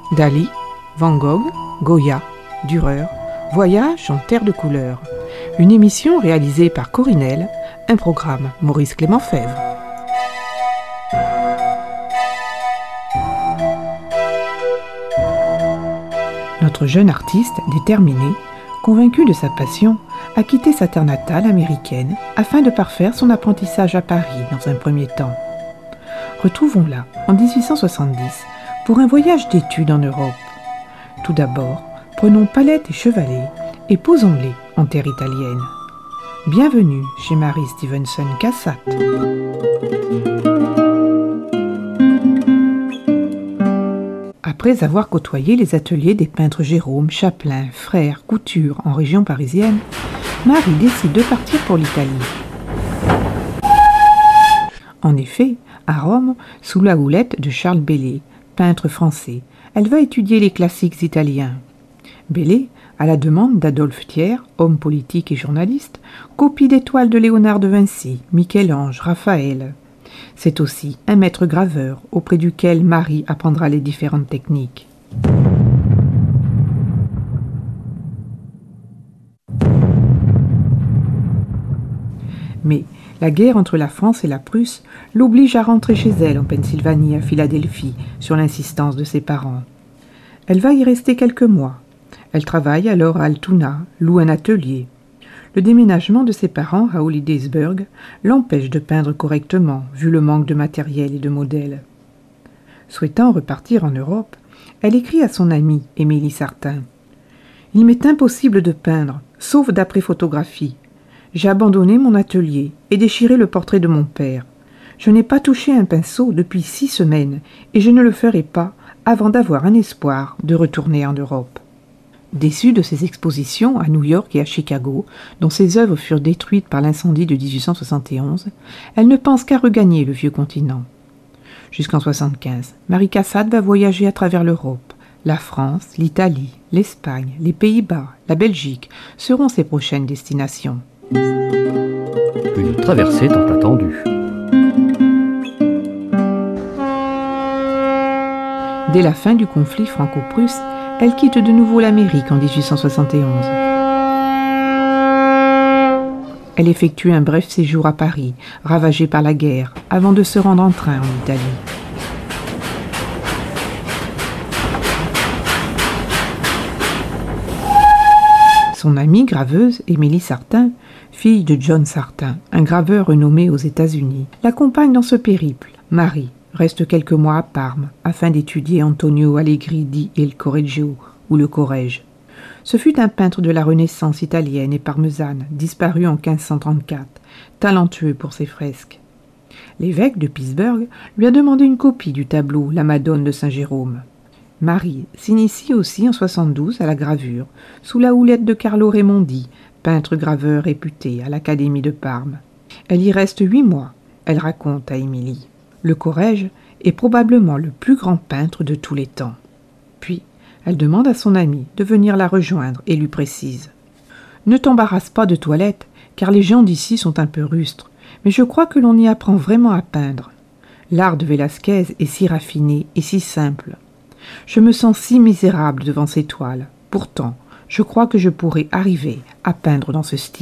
Dali, Van Gogh, Goya, Dürer, Voyage en terre de couleurs. Une émission réalisée par Corinel, un programme Maurice Clément Fèvre. Notre jeune artiste, déterminé, convaincu de sa passion, a quitté sa terre natale américaine afin de parfaire son apprentissage à Paris dans un premier temps. Retrouvons-la en 1870 pour un voyage d'études en Europe. Tout d'abord, prenons palette et chevalet et posons-les en terre italienne. Bienvenue chez Mary Stevenson Cassatt. Après avoir côtoyé les ateliers des peintres Jérôme, Chapelain, Frère, Couture en région parisienne, Marie décide de partir pour l'Italie. En effet, à Rome, sous la houlette de Charles Bellay, peintre français, elle va étudier les classiques italiens. Bellay, à la demande d'Adolphe Thiers, homme politique et journaliste, copie des toiles de Léonard de Vinci, Michel-Ange, Raphaël. C'est aussi un maître graveur auprès duquel Marie apprendra les différentes techniques. Mais la guerre entre la France et la Prusse l'oblige à rentrer chez elle en Pennsylvanie, à Philadelphie, sur l'insistance de ses parents. Elle va y rester quelques mois. Elle travaille alors à Altoona, loue un atelier. Le déménagement de ses parents à Hollidaysburg l'empêche de peindre correctement, vu le manque de matériel et de modèles. Souhaitant repartir en Europe, elle écrit à son amie Émilie Sartin. « Il m'est impossible de peindre, sauf d'après photographie. J'ai abandonné mon atelier et déchiré le portrait de mon père. Je n'ai pas touché un pinceau depuis 6 semaines et je ne le ferai pas avant d'avoir un espoir de retourner en Europe. » Déçue de ses expositions à New York et à Chicago, dont ses œuvres furent détruites par l'incendie de 1871, elle ne pense qu'à regagner le vieux continent. Jusqu'en 1975, Marie Cassatt va voyager à travers l'Europe. La France, l'Italie, l'Espagne, les Pays-Bas, la Belgique seront ses prochaines destinations. Une traversée tant attendue. Dès la fin du conflit franco-prusse, elle quitte de nouveau l'Amérique en 1871. Elle effectue un bref séjour à Paris, ravagé par la guerre, avant de se rendre en train en Italie. Son amie graveuse, Émilie Sartin, fille de John Sartin, un graveur renommé aux États-Unis, l'accompagne dans ce périple. Marie reste quelques mois à Parme afin d'étudier Antonio Allegri dit Il Correggio ou le Corrège. Ce fut un peintre de la Renaissance italienne et parmesane, disparu en 1534, talentueux pour ses fresques. L'évêque de Pittsburgh lui a demandé une copie du tableau La Madone de Saint-Jérôme. Marie s'initie aussi en 72 à la gravure, sous la houlette de Carlo Raimondi, peintre graveur réputé à l'Académie de Parme. Elle y reste 8 mois, elle raconte à Émilie. Le Corrège est probablement le plus grand peintre de tous les temps. Puis, elle demande à son amie de venir la rejoindre et lui précise « Ne t'embarrasse pas de toilette, car les gens d'ici sont un peu rustres, mais je crois que l'on y apprend vraiment à peindre. L'art de Velázquez est si raffiné et si simple. Je me sens si misérable devant ces toiles. Pourtant, je crois que je pourrais arriver à peindre dans ce style. »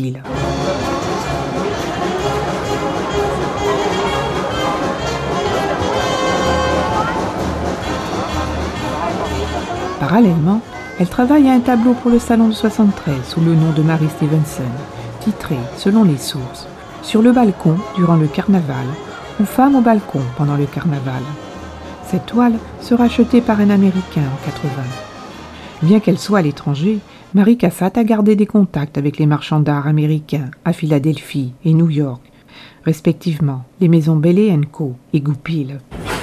Parallèlement, elle travaille à un tableau pour le salon de 73 sous le nom de Mary Stevenson, titré, selon les sources, « Sur le balcon durant le carnaval » ou « Femme au balcon pendant le carnaval ». Cette toile sera achetée par un Américain en 80. Bien qu'elle soit à l'étranger, Marie Cassatt a gardé des contacts avec les marchands d'art américains à Philadelphie et New York, respectivement les maisons Bellay & Co. et Goupil.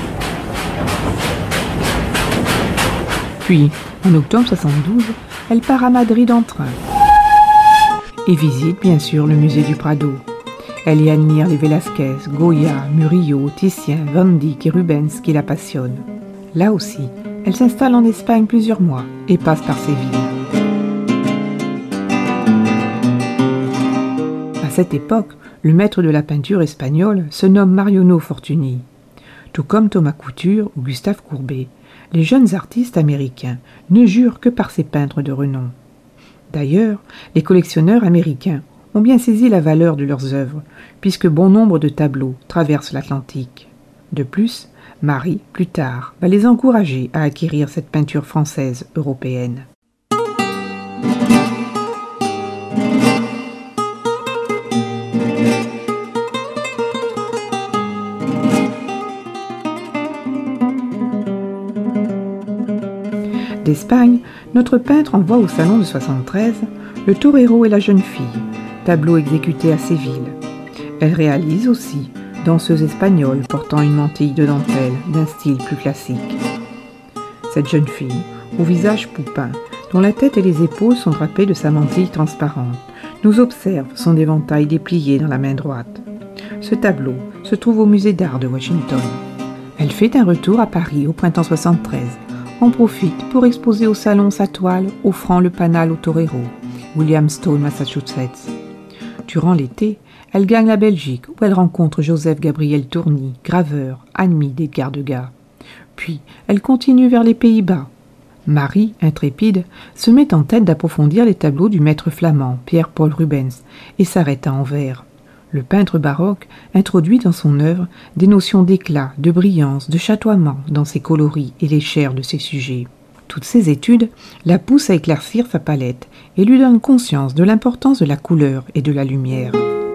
Puis, en octobre 72, elle part à Madrid en train et visite bien sûr le musée du Prado. Elle y admire les Velázquez, Goya, Murillo, Titien, Van Dyck et Rubens qui la passionnent. Là aussi, elle s'installe en Espagne plusieurs mois et passe par Séville. À cette époque, le maître de la peinture espagnole se nomme Mariano Fortuny. Tout comme Thomas Couture ou Gustave Courbet, Les jeunes artistes américains ne jurent que par ces peintres de renom. D'ailleurs, les collectionneurs américains ont bien saisi la valeur de leurs œuvres, puisque bon nombre de tableaux traversent l'Atlantique. De plus, Marie, plus tard, va les encourager à acquérir cette peinture française européenne. D'Espagne, notre peintre envoie au salon de 73 le torero et la jeune fille, tableau exécuté à Séville. Elle réalise aussi Danseuse espagnole portant une mantille de dentelle d'un style plus classique. Cette jeune fille, au visage poupin, dont la tête et les épaules sont drapées de sa mantille transparente, nous observe son éventail déplié dans la main droite. Ce tableau se trouve au musée d'art de Washington. Elle fait un retour à Paris au printemps 73. En profite pour exposer au salon sa toile offrant le Panal au torero, Williamstown, Massachusetts. Durant l'été, elle gagne la Belgique où elle rencontre Joseph-Gabriel Tourny, graveur, ami d'Edgar Degas. Puis, elle continue vers les Pays-Bas. Marie, intrépide, se met en tête d'approfondir les tableaux du maître flamand Pierre-Paul Rubens et s'arrête à Anvers. Le peintre baroque introduit dans son œuvre des notions d'éclat, de brillance, de chatoiement dans ses coloris et les chairs de ses sujets. Toutes ces études la poussent à éclaircir sa palette et lui donnent conscience de l'importance de la couleur et de la lumière.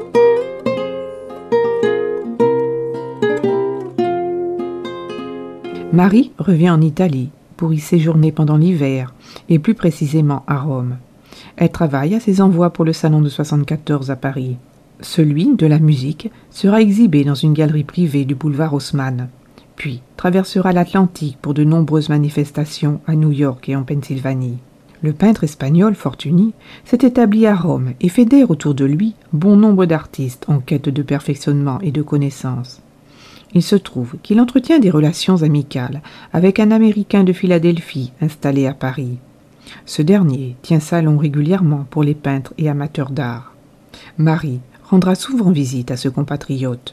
Marie revient en Italie pour y séjourner pendant l'hiver, et plus précisément à Rome. Elle travaille à ses envois pour le salon de 74 à Paris. Celui de la musique sera exhibé dans une galerie privée du boulevard Haussmann, puis traversera l'Atlantique pour de nombreuses manifestations à New York et en Pennsylvanie. Le peintre espagnol Fortuny s'est établi à Rome et fédère autour de lui bon nombre d'artistes en quête de perfectionnement et de connaissances. Il se trouve qu'il entretient des relations amicales avec un Américain de Philadelphie installé à Paris. Ce dernier tient salon régulièrement pour les peintres et amateurs d'art. Marie rendra souvent visite à ce compatriote.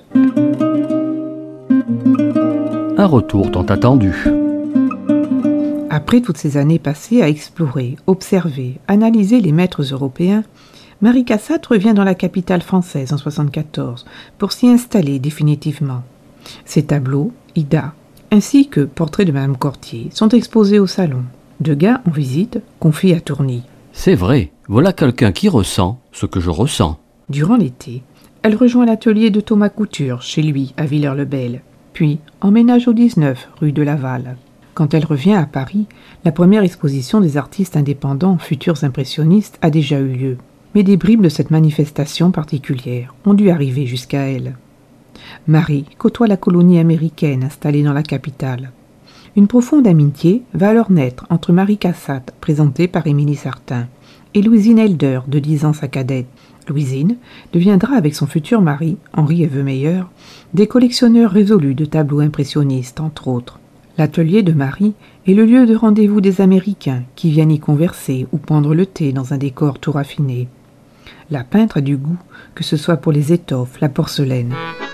Un retour tant attendu. Après toutes ces années passées à explorer, observer, analyser les maîtres européens, Marie Cassatt revient dans la capitale française en 1974 pour s'y installer définitivement. Ses tableaux, Ida, ainsi que Portrait de Madame Cortier sont exposés au salon. Degas, en visite, confie à Tourny. C'est vrai, voilà quelqu'un qui ressent ce que je ressens. Durant l'été, elle rejoint l'atelier de Thomas Couture, chez lui, à Villers-le-Bel, puis emménage au 19, rue de Laval. Quand elle revient à Paris, la première exposition des artistes indépendants futurs impressionnistes a déjà eu lieu. Mais des bribes de cette manifestation particulière ont dû arriver jusqu'à elle. Marie côtoie la colonie américaine installée dans la capitale. Une profonde amitié va alors naître entre Marie Cassatt, présentée par Émilie Sartin, et Louisine Elder, de 10 ans sa cadette. Louisine deviendra avec son futur mari, Henri Evemeyer, des collectionneurs résolus de tableaux impressionnistes, entre autres. L'atelier de Marie est le lieu de rendez-vous des Américains qui viennent y converser ou prendre le thé dans un décor tout raffiné. La peintre a du goût, que ce soit pour les étoffes, la porcelaine.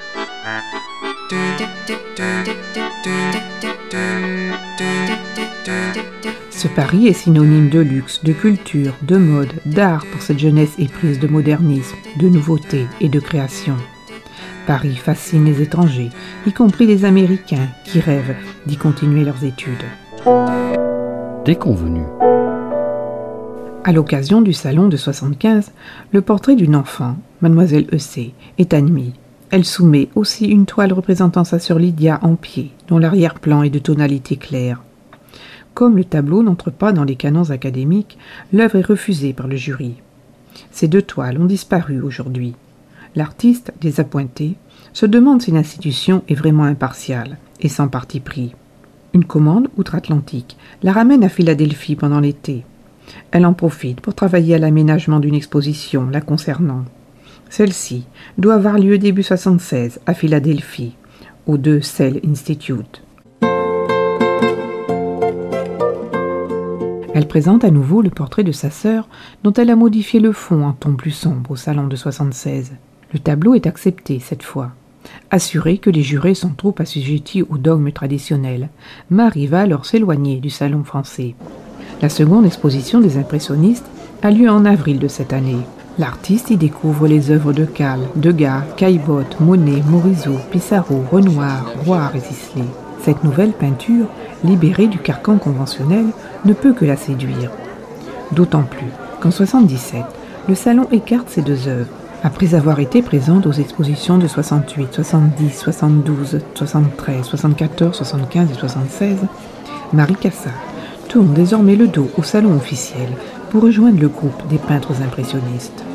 Ce Paris est synonyme de luxe, de culture, de mode, d'art pour cette jeunesse éprise de modernisme, de nouveauté et de création. Paris fascine les étrangers, y compris les Américains qui rêvent d'y continuer leurs études. Déconvenu. À l'occasion du salon de 75, le portrait d'une enfant, Mademoiselle Heussé, est admis. Elle soumet aussi une toile représentant sa sœur Lydia en pied, dont l'arrière-plan est de tonalité claire. Comme le tableau n'entre pas dans les canons académiques, l'œuvre est refusée par le jury. Ces deux toiles ont disparu aujourd'hui. L'artiste, désappointé, se demande si l'institution est vraiment impartiale et sans parti pris. Une commande outre-Atlantique la ramène à Philadelphie pendant l'été. Elle en profite pour travailler à l'aménagement d'une exposition la concernant. Celle-ci doit avoir lieu début 1976 à Philadelphie, au 2 Cell Institute. Elle présente à nouveau le portrait de sa sœur, dont elle a modifié le fond en ton plus sombre au salon de 1976. Le tableau est accepté cette fois. Assurée que les jurés sont trop assujettis aux dogmes traditionnels, Marie va alors s'éloigner du salon français. La seconde exposition des impressionnistes a lieu en avril de cette année. L'artiste y découvre les œuvres de Kahl, Degas, Caillebotte, Monet, Morisot, Pissarro, Renoir, Roire et Sisley. Cette nouvelle peinture, libérée du carcan conventionnel, ne peut que la séduire. D'autant plus qu'en 1977, le salon écarte ces deux œuvres. Après avoir été présente aux expositions de 68, 70, 72, 73, 74, 75 et 76, Marie Cassatt tourne désormais le dos au salon officiel pour rejoindre le groupe des peintres impressionnistes.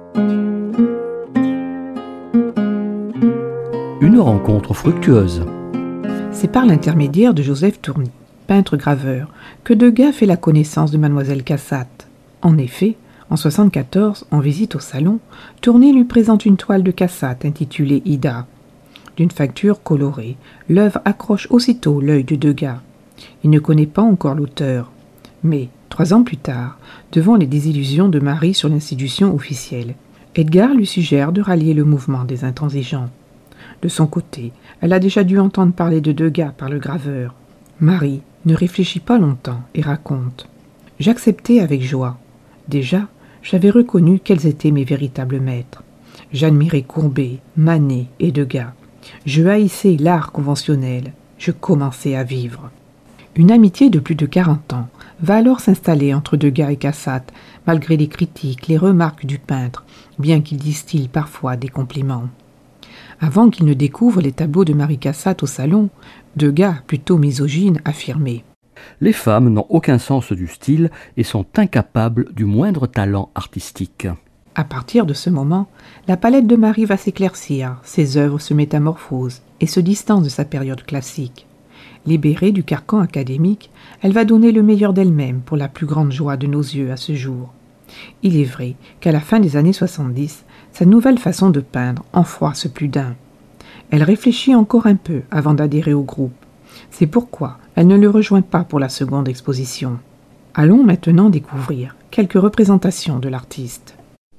Une rencontre fructueuse. C'est par l'intermédiaire de Joseph Tourny, peintre-graveur, que Degas fait la connaissance de Mademoiselle Cassatt. En effet, en 1974, en visite au salon, Tourny lui présente une toile de Cassatt intitulée Ida. D'une facture colorée, l'œuvre accroche aussitôt l'œil de Degas. Il ne connaît pas encore l'auteur. Mais, 3 ans plus tard, devant les désillusions de Marie sur l'institution officielle, Edgar lui suggère de rallier le mouvement des intransigeants. De son côté, elle a déjà dû entendre parler de Degas par le graveur. Marie ne réfléchit pas longtemps et raconte « J'acceptais avec joie. Déjà, j'avais reconnu quels étaient mes véritables maîtres. J'admirais Courbet, Manet et Degas. Je haïssais l'art conventionnel. Je commençais à vivre. » Une amitié de plus de 40 ans va alors s'installer entre Degas et Cassatt, malgré les critiques, les remarques du peintre, bien qu'il distille parfois des compliments. Avant qu'il ne découvre les tableaux de Marie Cassatt au salon, Degas, plutôt misogyne, affirmait « Les femmes n'ont aucun sens du style et sont incapables du moindre talent artistique. » À partir de ce moment, la palette de Marie va s'éclaircir, ses œuvres se métamorphosent et se distancent de sa période classique. Libérée du carcan académique, elle va donner le meilleur d'elle-même pour la plus grande joie de nos yeux à ce jour. Il est vrai qu'à la fin des années 70, sa nouvelle façon de peindre en froisse plus d'un. Elle réfléchit encore un peu avant d'adhérer au groupe. C'est pourquoi elle ne le rejoint pas pour la seconde exposition. Allons maintenant découvrir quelques représentations de l'artiste.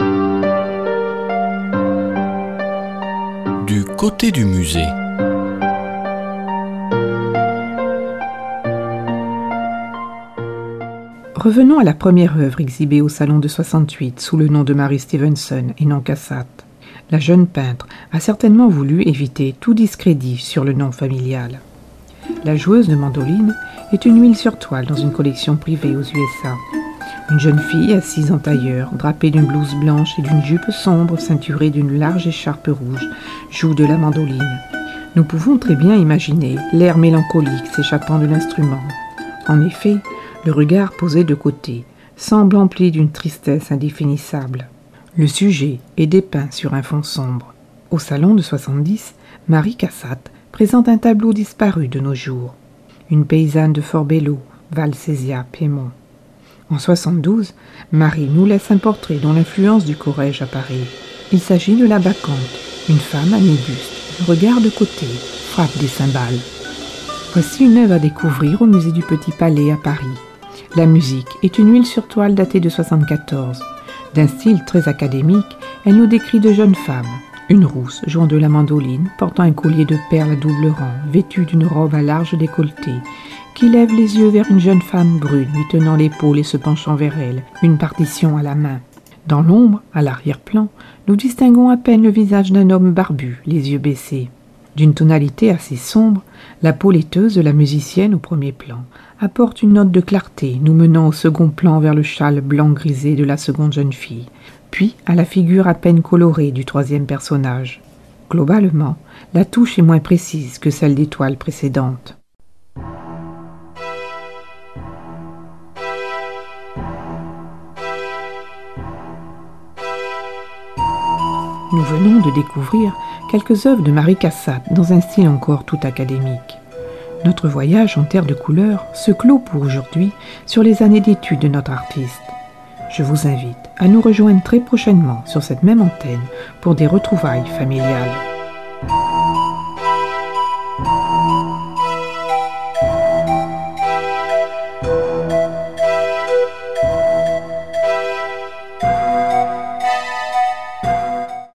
Du côté du musée. Revenons à la première œuvre exhibée au Salon de 68 sous le nom de Mary Stevenson et non Cassatt. La jeune peintre a certainement voulu éviter tout discrédit sur le nom familial. La joueuse de mandoline est une huile sur toile dans une collection privée aux USA. Une jeune fille assise en tailleur, drapée d'une blouse blanche et d'une jupe sombre ceinturée d'une large écharpe rouge, joue de la mandoline. Nous pouvons très bien imaginer l'air mélancolique s'échappant de l'instrument. En effet, le regard posé de côté semble empli d'une tristesse indéfinissable. Le sujet est dépeint sur un fond sombre. Au salon de 70, Marie Cassatt présente un tableau disparu de nos jours. Une paysanne de Fort-Bello, Val-Sésia, Piémont. En 72, Marie nous laisse un portrait dont l'influence du Corrège apparaît. Il s'agit de la Bacchante, une femme à mi-buste, le regard de côté, frappe des cymbales. Voici une œuvre à découvrir au musée du Petit Palais à Paris. La musique est une huile sur toile datée de 74. D'un style très académique, elle nous décrit de jeunes femmes. Une rousse jouant de la mandoline, portant un collier de perles à double rang, vêtue d'une robe à large décolleté, qui lève les yeux vers une jeune femme brune lui tenant l'épaule et se penchant vers elle, une partition à la main. Dans l'ombre, à l'arrière-plan, nous distinguons à peine le visage d'un homme barbu, les yeux baissés. D'une tonalité assez sombre, la peau laiteuse de la musicienne au premier plan apporte une note de clarté nous menant au second plan vers le châle blanc grisé de la seconde jeune fille, puis à la figure à peine colorée du troisième personnage. Globalement, la touche est moins précise que celle des toiles précédentes. Nous venons de découvrir quelques œuvres de Marie Cassatt dans un style encore tout académique. Notre voyage en terre de couleurs se clôt pour aujourd'hui sur les années d'études de notre artiste. Je vous invite à nous rejoindre très prochainement sur cette même antenne pour des retrouvailles familiales.